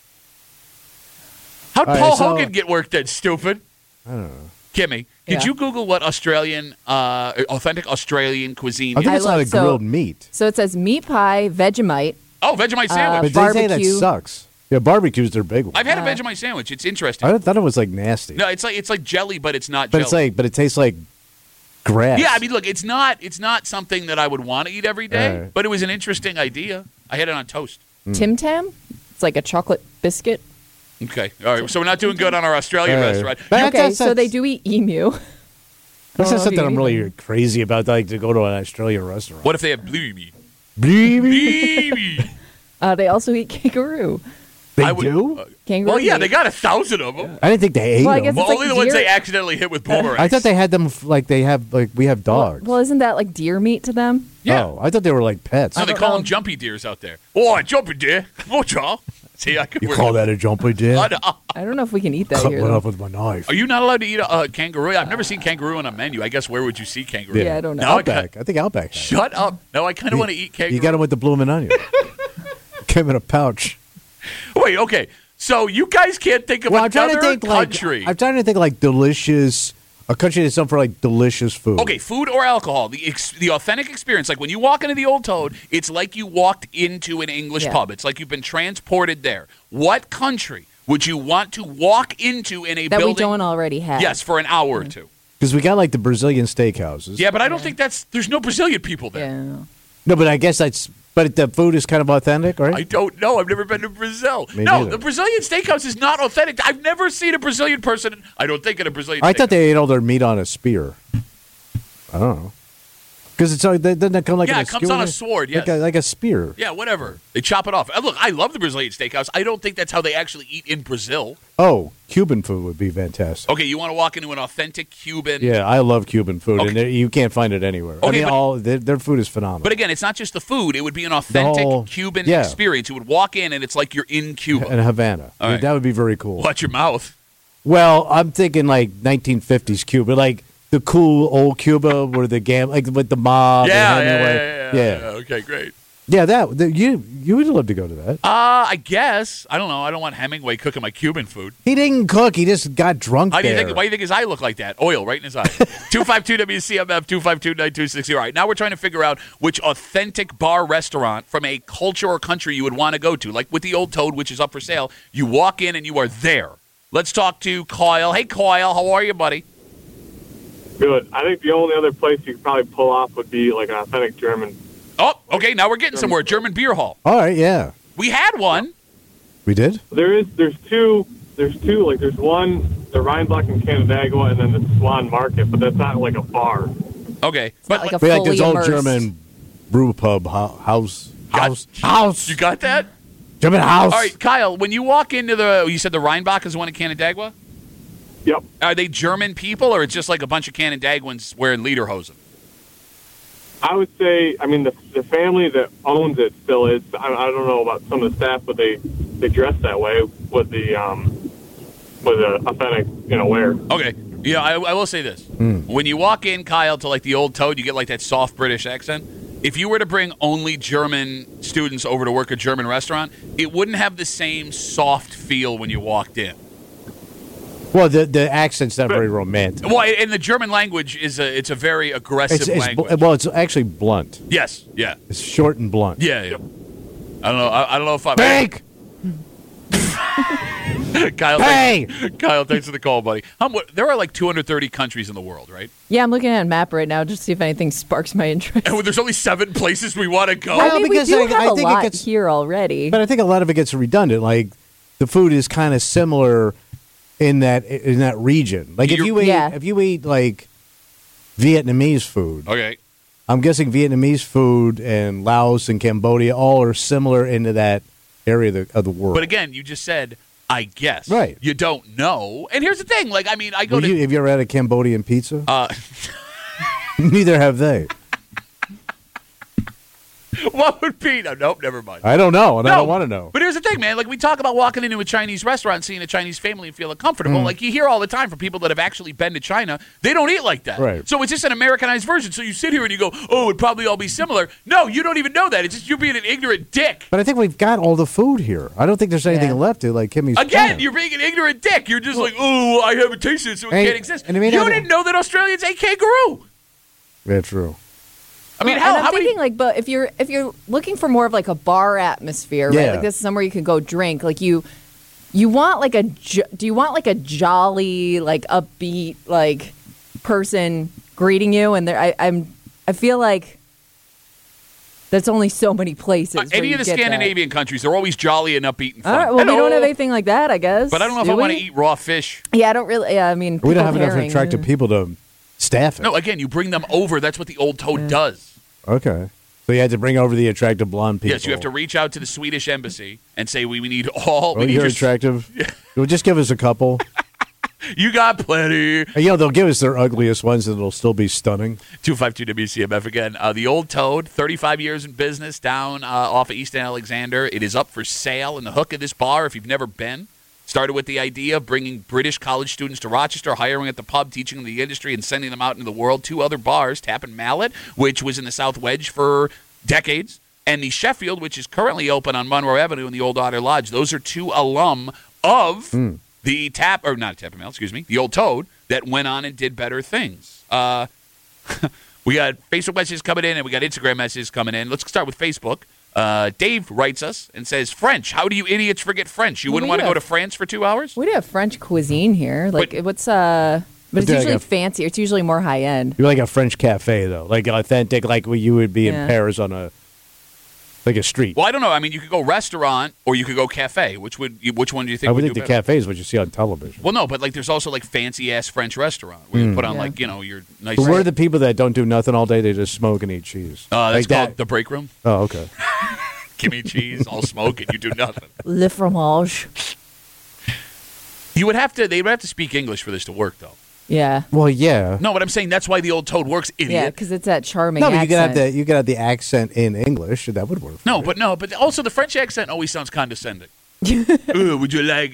How'd All right, Paul so- Hogan get work then, stupid? I don't know. Kimmy, could Yeah. you Google what Australian, uh, authentic Australian cuisine I is? think I it's not love- a so- grilled meat. So it says meat pie, Vegemite. Oh, Vegemite Uh, sandwich. But they say that barbecue. sucks. Yeah, barbecue's their big one. I've had a uh, Vegemite sandwich. It's interesting. I thought it was like nasty. No, it's like it's like jelly, but it's not but jelly. it's like, but it tastes like grass. yeah, I mean, look, it's not it's not something that I would want to eat every day, Right. but it was an interesting idea. I had it on toast. Tim Tam. It's like a chocolate biscuit. Okay, all right. So we're not doing good on our Australian All right. restaurant. But Okay, that's- so they that's- do eat emu. That's Oh, not something you I'm eat really them. crazy about, like to go to an Australian restaurant. What if they have blue meat? Baby? Blue meat. Uh, they also eat kangaroo. They I would- do? uh, Kangaroo well, yeah, meat. they got a thousand of them. I didn't think they ate Well, I them. guess Well, It's like only the ones deer- they accidentally hit with boomerangs. I thought they had them f- like they have like we have Well, dogs. well, isn't that like deer meat to them? Yeah. Oh, I thought they were like pets. No, I they don't call know. them jumpy deers out there. Oh, jumpy deer. Oh, y'all. See, I could You work call it. that a jumpy deer? I know. I don't know if we can eat that Cut here. one though. up with my knife. Are you not allowed to eat a, a kangaroo? I've never seen kangaroo on a menu. I guess where would you see kangaroo? Yeah, I don't know. Now I Outback. I think Outback. has it. Shut up. No, I kind of want to eat kangaroo. You got them with the blooming onion. Came in a pouch. Wait, okay. So you guys can't think of Well, I'm trying another to think country. like I'm trying to think like delicious. A country that's known for like delicious food. Okay, food or alcohol, the ex- the authentic experience. Like when you walk into the Old Toad, it's like you walked into an English Yeah. pub. It's like you've been transported there. What country would you want to walk into in a That building? we don't already have. Yes, for an hour or two. Because we got like the Brazilian steakhouses. Yeah, but I don't think that's. There's no Brazilian people there. Yeah. No, but I guess that's. But the food is kind of authentic, right? I don't know. I've never been to Brazil. Me no, neither. the Brazilian steakhouse is not authentic. I've never seen a Brazilian person. I don't think in a Brazilian. I steakhouse. thought they ate all their meat on a spear. I don't know. Because it's like, doesn't that come like Yeah, in a it comes on a sword, Like yes. a, like a spear. Yeah, whatever. They chop it off. Uh, Look, I love the Brazilian steakhouse. I don't think that's how they actually eat in Brazil. Oh, Cuban food would be fantastic. Okay, you want to walk into an authentic Cuban. Yeah, I love Cuban food, Okay. and there- you can't find it anywhere. I Okay, mean, but- all their, their food is phenomenal. But again, it's not just the food. It would be an authentic whole- Cuban yeah. experience. You would walk in and it's like you're in Cuba. and Havana, All right. that would be very cool. Watch your mouth. Well, I'm thinking like nineteen fifties Cuba, like the cool old Cuba where the gam, like with the mob. Yeah, and yeah, yeah, Hemingway. yeah, yeah, yeah. Okay, great. Yeah, that the, you you would love to go to that. Uh, I guess. I don't know. I don't want Hemingway cooking my Cuban food. He didn't cook. He just got drunk How do you there. think? Why do you think his eye looked like that? Oil right in his eye. two five two W C M F two five two nine two six zero. All right, now we're trying to figure out which authentic bar restaurant from a culture or country you would want to go to. Like with the Old Toad, which is up for sale. You walk in and you are there. Let's talk to Kyle. Hey, Kyle, how are you, buddy? Good. I think the only other place you could probably pull off would be like an authentic German. Oh, okay. Now we're getting somewhere. German beer hall. All right, yeah. We had one. We did? There is, there's two, there's two, like there's one, the Rheinbach in Canandaigua, and then the Swan Market, but that's not like a bar. Okay. It's not like a We like fully this old immersed. German brew pub ho- house. House. Got- House. You got that? German house. All right, Kyle, when you walk into the, you said the Rheinbach is the one in Canandaigua? Yep. Are they German people, or it's just like a bunch of Canandaiguans wearing lederhosen? I would say, I mean, the the family that owns it still is. I, I don't know about some of the staff, but they, they dress that way with the um with the authentic, you know, wear. Okay. Yeah, I, I will say this. Mm. When you walk in, Kyle, to like the Old Toad, you get like that soft British accent. If you were to bring only German students over to work a German restaurant, it wouldn't have the same soft feel when you walked in. Well, the the accent's not very romantic. Well, and the German language is a it's a very aggressive It's, it's language. bl- well, it's actually blunt. yes, yeah, It's short and blunt. yeah, yeah. I don't know. I, I don't know if I. Bank. Kyle, Hey! thanks, Kyle, thanks for the call, buddy. How, mu- there are like two hundred thirty countries in the world, right? Yeah, I'm looking at a map right now just to see if anything sparks my interest. And there's only seven places we want to go. Well, I mean, because we do I- have I a think it lot gets- here already. But I think a lot of it gets redundant. Like the food is kind of similar in that in that region. Like if You're- you eat Yeah. if you eat like Vietnamese food, Okay. I'm guessing Vietnamese food and Laos and Cambodia all are similar into that area of the, of the world. But again, you just said, I guess. Right. You don't know. And here's the thing. Like, I mean, I go Well, to. you, have you ever had a Cambodian pizza? uh, Neither have they. what would be? No, nope, never mind. I don't know, and I No, don't want to know. But here's the thing, man. Like, we talk about walking into a Chinese restaurant, seeing a Chinese family and feeling comfortable. Mm. Like, you hear all the time from people that have actually been to China, they don't eat like that. Right. So it's just an Americanized version. So you sit here and you go, oh, it'd probably all be similar. No, you don't even know that. It's just you being an ignorant dick. But I think we've got all the food here. I don't think there's anything Yeah. left to like Kimmy's. Again, point. you're being an ignorant dick. You're just like, oh, I haven't tasted it, so it And- can't exist. and I mean, you I- didn't know that Australians ate kangaroo. Yeah, true. I mean, Well, how, and I'm how thinking many? like, but if you're if you're looking for more of like a bar atmosphere, right? Yeah. Like this is somewhere you can go drink. Like you, you want like a jo- do you want like a jolly, like upbeat, like person greeting you? And there, I, I'm I feel like there's only so many places. Uh, where any you of the get that. Scandinavian countries, they're always jolly and upbeat and fun. All right, well, we Hello. don't have anything like that, I guess. But I don't know if Do I want to we? eat raw fish. Yeah, I don't really. Yeah, I mean, We don't pickled have enough herring, attractive uh, people to staff it. No, again, you bring them over. That's what the Old Toad does. Okay. So you had to bring over the attractive blonde people. Yes, you have to reach out to the Swedish embassy and say, we, we need all. Oh, we need you're your- attractive. Well, just give us a couple. You got plenty. And, you know, they'll give us their ugliest ones, and it'll still be stunning. two five two W C M F again. Uh, the Old Toad, thirty-five years in business down uh, off of East Alexander. It is up for sale. And the hook of this bar, if you've never been, started with the idea of bringing British college students to Rochester, hiring at the pub, teaching them the industry, and sending them out into the world. Two other bars, Tap and Mallet, which was in the South Wedge for decades, and the Sheffield, which is currently open on Monroe Avenue in the Old Otter Lodge. Those are two alum of Mm. the Tap, or not Tap and Mallet, excuse me, the Old Toad, that went on and did better things. Uh, we got Facebook messages coming in, and we got Instagram messages coming in. Let's start with Facebook. Uh, Dave writes us and says, French. How do you idiots forget French? You Well, wouldn't we want to go have- to France for two hours? We do have French cuisine here. Like But- what's uh, but it's do like usually a- fancier. It's usually more high end. You're like a French cafe, though, like authentic, like what you would be Yeah. in Paris on a like a street. Well, I don't know. I mean, you could go restaurant or you could go cafe. Which would you, which one do you think I would would think do the better? cafe is what you see on television. Well, no, but like there's also like fancy ass French restaurant where you put on Yeah. like you know your nice. But we're the people that don't do nothing all day; they just smoke and eat cheese. Uh, that's like called that. the break room. Oh, okay. Give me cheese. I'll smoke it. You do nothing. Le fromage. You would have to. They would have to speak English for this to work, though. Yeah. Well, yeah. No, but I'm saying that's why the Old Toad works, Yeah, idiot. because it's that charming No, but you accent. could have the you could have the accent in English. That would work. for no, you. but no, but also the French accent always sounds condescending. Ooh, would you like?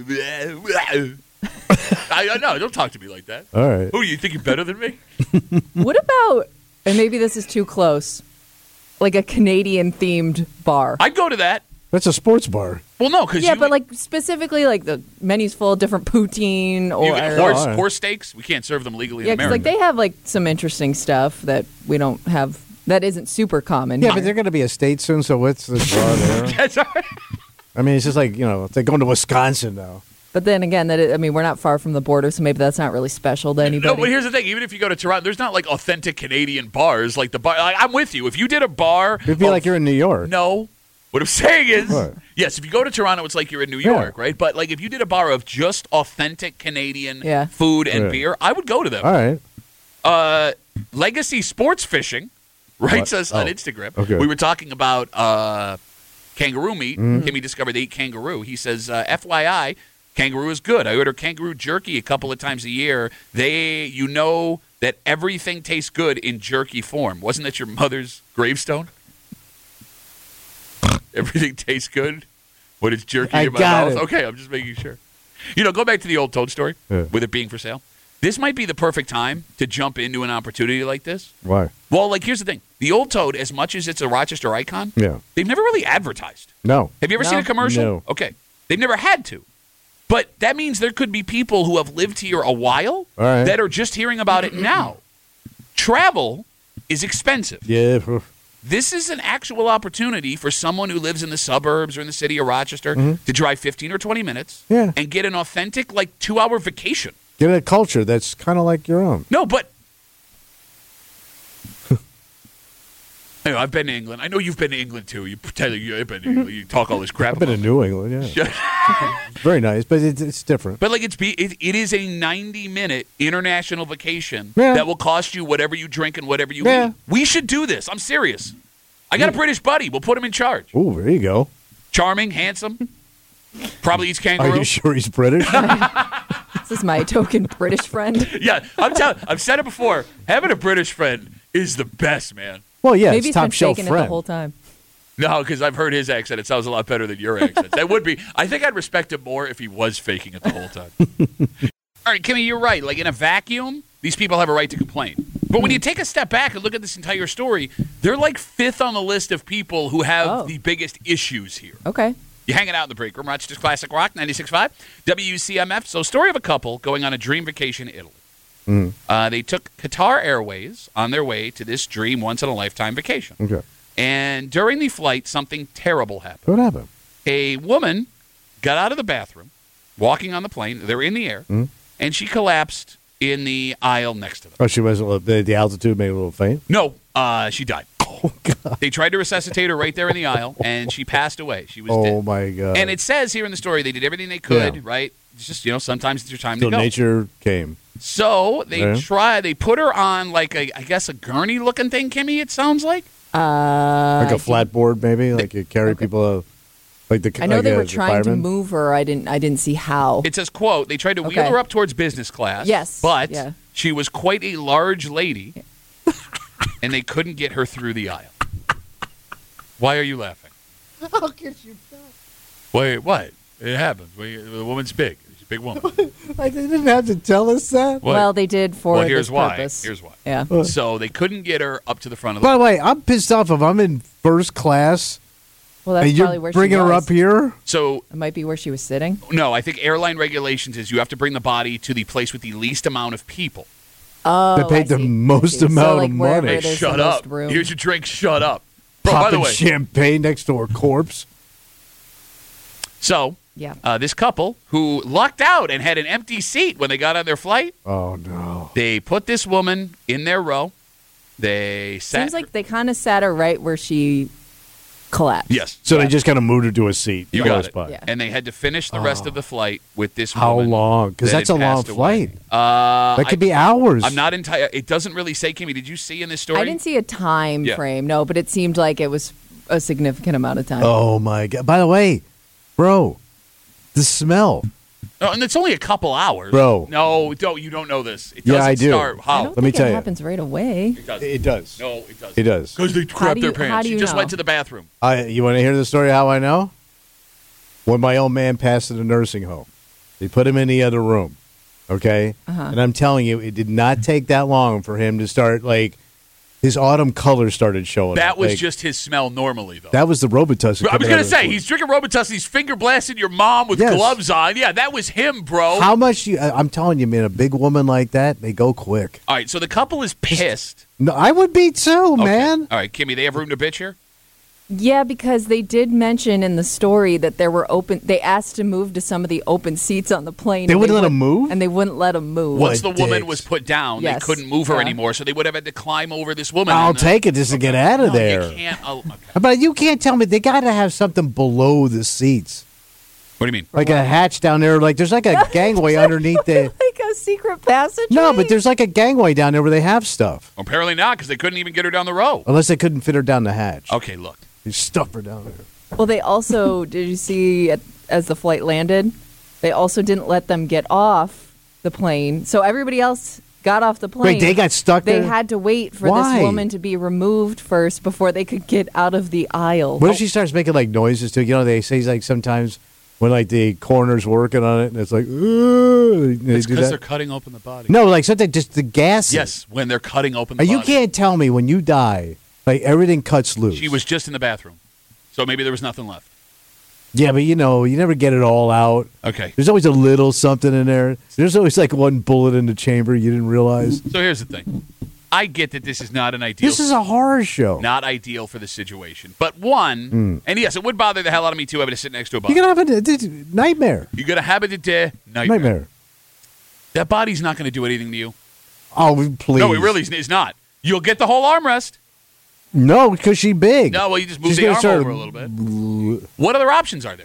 Uh, I, I no, don't talk to me like that. all right. Who do you think you're better than me? What about, and maybe this is too close, like a Canadian themed bar. I'd go to that. That's a sports bar. Well, no, because yeah, you, but like specifically, like the menu's full of different poutine or you get horse, all right. horse steaks. We can't serve them legally yeah, in because America. like they have like some interesting stuff that we don't have. That isn't super common. Yeah, here. but they're going to be a state soon, so what's the draw there? That's all right. I mean, it's just like, you know, it's like going to Wisconsin now. But then again, that is, I mean, we're not far from the border, so maybe that's not really special to anybody. No, but here's the thing. Even if you go to Toronto, there's not like authentic Canadian bars. Like the bar. Like, I'm with you. If you did a bar. It'd be of- like you're in New York. No. What I'm saying is, What? yes, if you go to Toronto, it's like you're in New Yeah. York, right? But like if you did a bar of just authentic Canadian Yeah. food and Yeah. beer, I would go to them. All right. Uh, Legacy Sports Fishing writes What? us on Oh, Instagram. okay. We were talking about uh, kangaroo meat. Mm-hmm. Kimmy discovered they eat kangaroo. He says, uh, F Y I, kangaroo is good. I order kangaroo jerky a couple of times a year. They, you know that everything tastes good in jerky form. Wasn't that your mother's gravestone? Everything tastes good when it's jerky I in my got mouth. it. Okay, I'm just making sure. You know, go back to the old Toad story Yeah. with it being for sale. This might be the perfect time to jump into an opportunity like this. Why? Well, like, here's the thing. The Old Toad, as much as it's a Rochester icon, Yeah. they've never really advertised. No. Have you ever No. seen a commercial? No. Okay. They've never had to. But that means there could be people who have lived here a while All right. that are just hearing about it now. Travel is expensive. Yeah. This is an actual opportunity for someone who lives in the suburbs or in the city of Rochester to drive fifteen or twenty minutes Yeah. and get an authentic, like, two-hour vacation. Get a culture that's kind of like your own. No, but Hey, I've been to England. I know you've been to England too. You pretend you've been to England. You talk all this crap. I've been to about New England, yeah. it. Very nice, but it's, it's different. But like it's be it, it is a ninety minute international vacation Yeah. that will cost you whatever you drink and whatever you Yeah. eat. We should do this. I'm serious. I got a British buddy. We'll put him in charge. Oh, there you go. Charming, handsome, probably eats Are kangaroo. you sure he's British? This is my token British friend. Yeah, I'm telling. I've said it before. Having a British friend is the best, man. Well, yeah, Maybe it's he's top been shelf faking it friend. the whole time. No, because I've heard his accent. It sounds a lot better than your accent. That would be. I think I'd respect him more if he was faking it the whole time. All right, Kimmy, you're right. Like in a vacuum, these people have a right to complain. But when you take a step back and look at this entire story, they're like fifth on the list of people who have Oh. the biggest issues here. Okay. You're hanging out in the break room, Rochester's Classic Rock, ninety-six point five, W C M F. So, story of a couple going on a dream vacation in Italy. Mm. Uh, they took Qatar Airways on their way to this dream once-in-a-lifetime vacation. Okay. And during the flight, something terrible happened. What happened? A woman got out of the bathroom, walking on the plane. They're in the air, Mm. and she collapsed in the aisle next to them. Oh, she was a little, the, the altitude made her a little faint. No, uh, she died. Oh God! They tried to resuscitate her right there in the aisle, and she passed away. She was Oh dead. my God! And it says here in the story they did everything they could, Yeah. right? It's just, you know, sometimes it's your time Till to go. nature came. So they Yeah. try. They put her on like a, I guess, a gurney-looking thing. Kimmy, it sounds like. Uh, Like a flat board, maybe, like you carry people, uh, like the. I know like they a, were the trying to firemen. move her. I didn't. I didn't see how. It says, "quote They tried to wheel Okay. her up towards business class. Yes, but yeah. she was quite a large lady, and they couldn't get her through the aisle." Why are you laughing? How could you? Wait, what? It happens. Wait, the woman's big. She's a big woman. Like they didn't have to tell us that. What? Well, they did for Well, here's this why. purpose. Here's why. Yeah. So they couldn't get her up to the front of the. By the way, I'm pissed off if I'm in first class Well, that's and probably you're where bringing she her was. up here. So It might be where she was sitting. no, I think airline regulations is you have to bring the body to the place with the least amount of people. Oh, They paid I the see. most I see. amount so, of like, wherever money. there's Shut the up. most room. Here's your drink. Shut up. Bro, by the Popping way, champagne next to her corpse. so Yeah. uh, this couple who lucked out and had an empty seat when they got on their flight, Oh no! they put this woman in their row. They sat. Seems like they kind of sat her right where she collapsed. yes. So Yeah. they just kind of moved her to a seat. You close got it. by. Yeah. And they had to finish the rest of the flight with this How woman. long? 'Cause that that's had a long passed away. flight. Uh, That could I- be hours. I'm not entire. It doesn't really say, Kimmy. Did you see in this story? I didn't see a time Yeah. frame, no, but it seemed like it was a significant amount of time. Oh my God! By the way, bro, the smell. Oh, and it's only a couple hours, Bro. No, don't you don't know this? It Yeah, doesn't I do. Start, I how? don't Let me think tell it you. happens right away. It does. It does. No, it does. It does. Because they crap do their you- how pants. do She you just know? went to the bathroom. I, you want to hear the story? How I know? When my old man passed in a nursing home, they put him in the other room. Okay, Uh-huh. and I'm telling you, it did not take that long for him to start like his autumn colors started showing. That up. was Like, just his smell normally, though. that was the Robitussin. I was coming going out to of say, the- he's drinking Robitussin. He's finger blasting your mom with Yes. gloves on. Yeah, that was him, bro. How much? You, I- I'm telling you, man, a big woman like that, they go quick. All right, so the couple is pissed. No, I would be too, Okay. man. All right, Kimmy, they have room to bitch here? Yeah, because they did mention in the story that there were open. They asked to move to some of the open seats on the plane. They and wouldn't let 'em wouldn't- move? and they wouldn't let them move. Once the What woman dicks. was put down, Yes. they couldn't move her Yeah. anymore, so they would have had to climb over this woman. I'll and, uh, take it just to get out of no, there. You can't. Oh, okay. But you can't tell me they got to have something below the seats, What do you mean? like a hatch down there. Like there's like a gangway underneath the. like a secret passage. No, but there's like a gangway down there where they have stuff. Apparently not, because they couldn't even get her down the row. Unless they couldn't fit her down the hatch. Okay, look. They stuff her down there. Well, they also did you see at, as the flight landed, they also didn't let them get off the plane. So everybody else got off the plane. Wait, they got stuck They there? had to wait for Why? this woman to be removed first before they could get out of the aisle. What if she starts making like noises too? You know, they say like sometimes when like the coroner's working on it and it's like, "Ugh," they It's do because that. they're cutting open the body. No, like something just the gas. Yes, when they're cutting open the You body. can't tell me when you die, like everything cuts loose. She was just in the bathroom, so maybe there was nothing left. Yeah, but you know, you never get it all out. Okay. There's always a little something in there. There's always like one bullet in the chamber you didn't realize. So here's the thing. I get that this is not an ideal. This is a horror show. not ideal for the situation. But one, and yes, it would bother the hell out of me too having to sit next to a body. You're going to have a, a, a nightmare. You're gonna have it a nightmare. Nightmare. That body's not going to do anything to you. Oh, please. No, it really is is not. You'll get the whole armrest. No, because she's big. No, well, you just move She's the gonna arm start- over a little bit. What other options are there?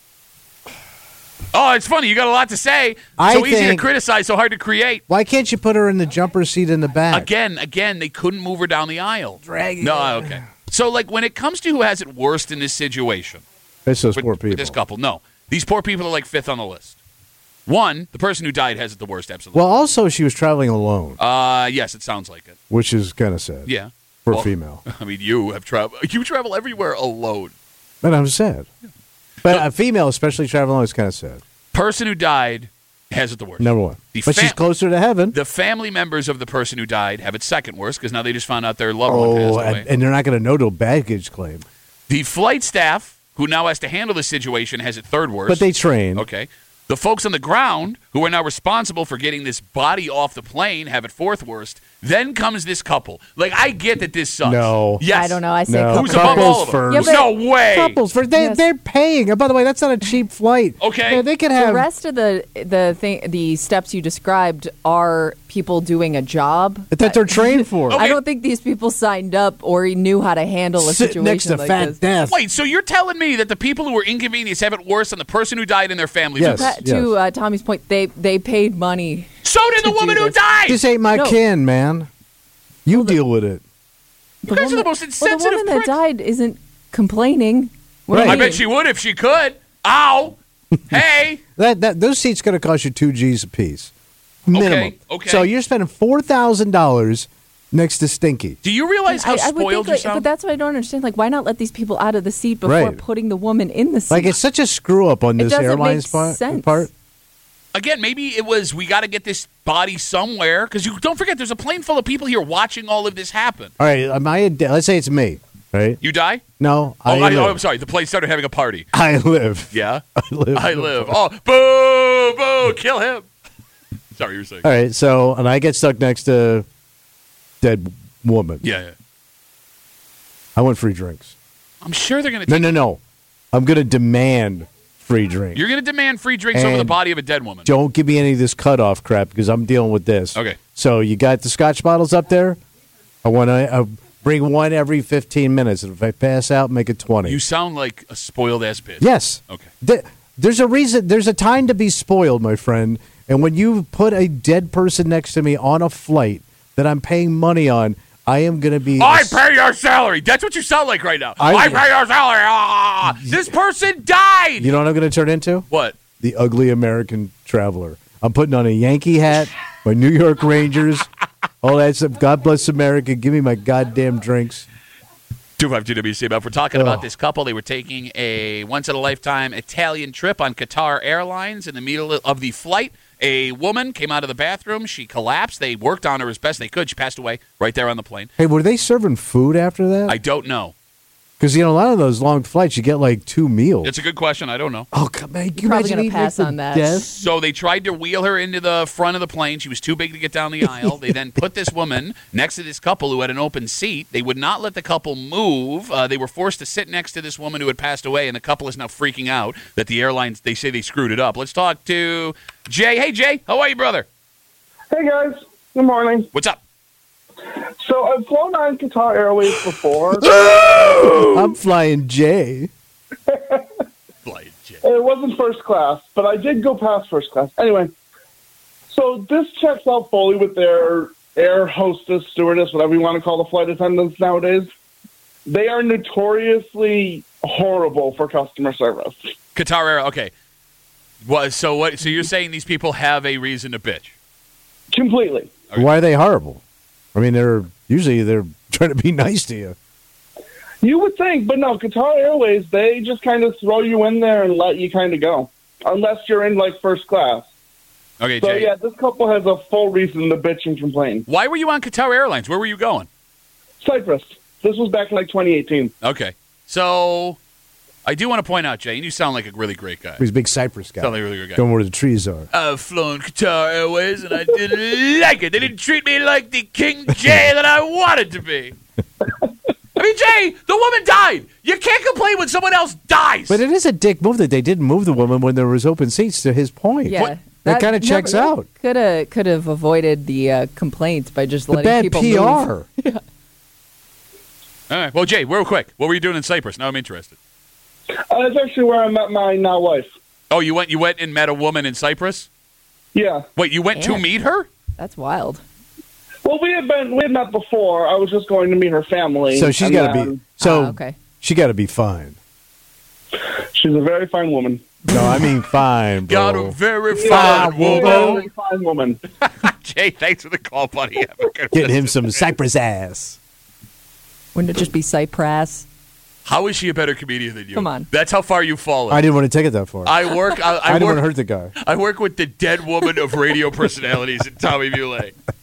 Oh, it's funny. You got a lot to say. I So easy to think- criticize, so hard to create. Why can't you put her in the jumper seat in the back? Again, again, they couldn't move her down the aisle. Dragging No, her. okay. So, like, when it comes to who has it worst in this situation, It's those with, poor with people. this couple, no. These poor people are like fifth on the list. One, the person who died has it the worst, absolutely. Well, also, she was traveling alone, uh, yes, it sounds like it. which is kind of sad. Yeah. For Well, a female. I mean, you have traveled. You travel everywhere alone. But I'm sad. But a female, especially traveling alone, is kind of sad. Person who died has it the worst. Number one. The but she's fam- closer to heaven. The family members of the person who died have it second worst because now they just found out their loved one Oh, passed away. and, and they're not going to know till baggage claim. The flight staff, who now has to handle the situation, has it third worst. But they train. Okay. The folks on the ground, who are now responsible for getting this body off the plane, have it fourth worst. Then comes this couple. Like, I get that this sucks. No. Yes. I don't know. I say No. couple Who's above Couples all of them? first. Yeah, but- no way. Couples for they Yes. they're paying. And by the way, that's not a cheap flight. Okay. They, they could The have rest of the the thing, the steps you described are people doing a job that they're trained for. Okay. I don't think these people signed up or knew how to handle a Sit situation next to like Fat this. Death. Wait, so you're telling me that the people who were inconvenienced have it worse than the person who died and their families? Yes. Ta- to uh, Tommy's point, they they paid money. So did the To do woman who this. died. This ain't my No. kin, man. You deal with it. You guys are the most Well, the insensitive woman that pricks. died isn't complaining. What do Right. you I bet mean? she would if she could. Ow. Hey. That that those seats going to cost you two G's a piece, minimum. okay. So you're spending four thousand dollars next to Stinky. Do you realize how I, I would spoiled think, you like, sound? but that's what I don't understand. Like, why not let these people out of the seat before Right. putting the woman in the seat? Like it's such a screw up on It this doesn't airline's make part. sense. part. Again, maybe it was we got to get this body somewhere because you don't forget there's a plane full of people here watching all of this happen. All right, am I? A, de- let's say it's me, right? You die? No, Oh, I, I, live. oh, I'm sorry. The plane started having a party. I live. Yeah, I live. I live. Oh, boo, boo, kill him. Sorry, you were saying. All right, so and I get stuck next to dead woman. Yeah, yeah. I want free drinks. I'm sure they're gonna. No, Take, no, no. I'm gonna demand free drink. You're gonna demand free drinks over the And body of a dead woman. Don't give me any of this cutoff crap because I'm dealing with this. Okay. So you got the Scotch bottles up there. I want to uh, bring one every fifteen minutes. And if I pass out, make it twenty. You sound like a spoiled ass bitch. Yes. Okay. Th- There's a reason. There's a time to be spoiled, my friend. And when you put a dead person next to me on a flight that I'm paying money on, I am going to be. I pay your salary. That's what you sound like right now. I, I- pay your salary. Ah, this person died. You know what I'm going to turn into? What? The ugly American traveler. I'm putting on a Yankee hat, my New York Rangers, all that stuff. God bless America. Give me my goddamn drinks. two five two W C M F. We're talking Oh. about this couple. They were taking a once-in-a-lifetime Italian trip on Qatar Airlines. In the middle of the flight, A woman came out of the bathroom. She collapsed. They worked on her as best they could. She passed away right there on the plane. Hey, were they serving food after that? I don't know. Because, you know, a lot of those long flights, you get like two meals. It's a good question. I don't know. Oh, come on. You Probably imagine gonna eating pass like on the that. death? So they tried to wheel her into the front of the plane. She was too big to get down the aisle. They then put this woman next to this couple who had an open seat. They would not let the couple move. Uh, they were forced to sit next to this woman who had passed away, and the couple is now freaking out that the airlines, they say they screwed it up. Let's talk to Jay. Hey, Jay. How are you, brother? Hey guys, good morning. What's up? So I've flown on Qatar Airways before. I'm flying J. Flying Jay. It wasn't first class, but I did go past first class. Anyway, so this checks out fully with their air hostess, stewardess, whatever you want to call the flight attendants nowadays. They are notoriously horrible for customer service. Qatar Air. Okay. Well, so what? So you're saying these people have a reason to bitch? Completely. Why are they horrible? I mean, they're usually they're trying to be nice to you. You would think, but no, Qatar Airways, they just kind of throw you in there and let you kind of go. Unless you're in, like, first class. Okay, So, Jay. yeah, this couple has a full reason to bitch and complain. Why were you on Qatar Airlines? Where were you going? Cyprus. This was back in, like, twenty eighteen. Okay. So I do want to point out, Jay, and you sound like a really great guy. He's a big Cypress guy. Sound like a really good guy. Going where the trees are. I've flown Qatar Airways, and I didn't like it. They didn't treat me like the King Jay that I wanted to be. I mean, Jay, the woman died. You can't complain when someone else dies. But it is a dick move that they didn't move the woman when there was open seats, to his point. Yeah. What? That kind of checks out. Could have could have avoided the uh, complaints by just The letting bad people P move. R. All right. Well, Jay, real quick, what were you doing in Cyprus? Now I'm interested. Uh, that's actually where I met my now wife. Oh, you went. You went and met a woman in Cyprus. Yeah. Wait, you went to Man. meet her? That's wild. Well, we had been we had met before. I was just going to meet her family. So she's and got to then- be. So Ah, okay. she got to be fine. She's a very fine woman. No, I mean fine, Got bro. a very Yeah, fine woman. very fine woman. Jay, thanks for the call, buddy. Have a good Getting one. him some Cypress ass. Wouldn't it just be Cypress? How is she a better comedian than you? Come on. That's how far you've fallen. I didn't want to take it that far. I, I work. I, I didn't work. want to hurt the guy. I work with the dead woman of radio personalities in Tommy Muley.